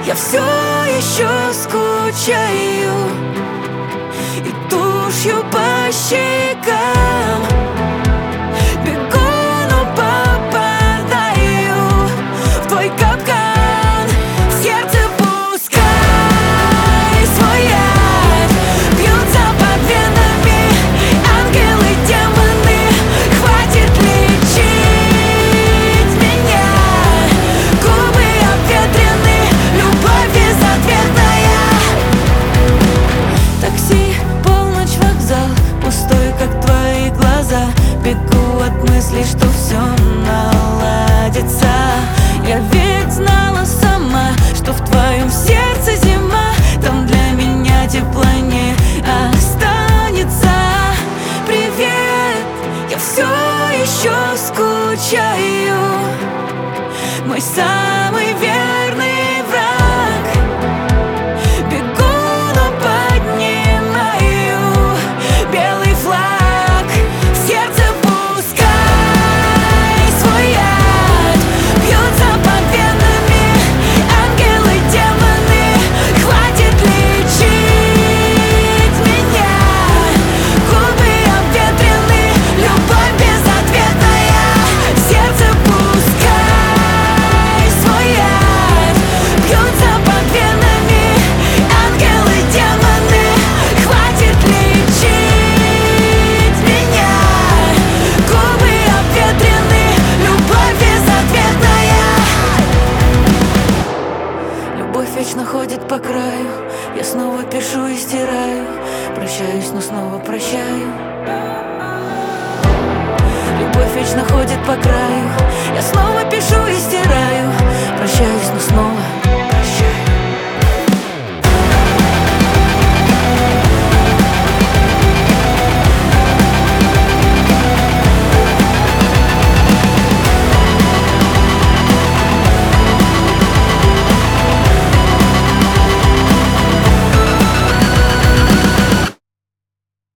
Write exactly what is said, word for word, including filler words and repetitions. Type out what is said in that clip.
Я все еще скучаю и тушью по щекам бегу, но попадаю в твой капкан. В сердце пускай свой яд бьются под венами ангелы, демоны. Хватит лечить меня, губы обветрены, любовь безответная. Такси, полночь, вокзал, пустой, как твои глаза. Бегу от мысли, что все наладится. Я ведь знала сама, что в твоем сердце зима. Там для меня тепла не останется. Привет, я все еще скучаю. Мой самый верный враг. Бегу, но поднимаю белый флаг. В сердце пускай свой яд бьются под венами ангелы, демоны. Хватит лечить меня, губы обветрены, любовь безответная. В сердце пускай свой яд бьются под венами ангелы, демоны. Хватит лечить меня, губы обветрены, любовь безответная. Любовь вечно ходит по краю. Я снова пишу и стираю. Прощаюсь, но снова прощаю. Любовь вечно ходит по краю. Я снова пишу и стираю. Прощаюсь, но снова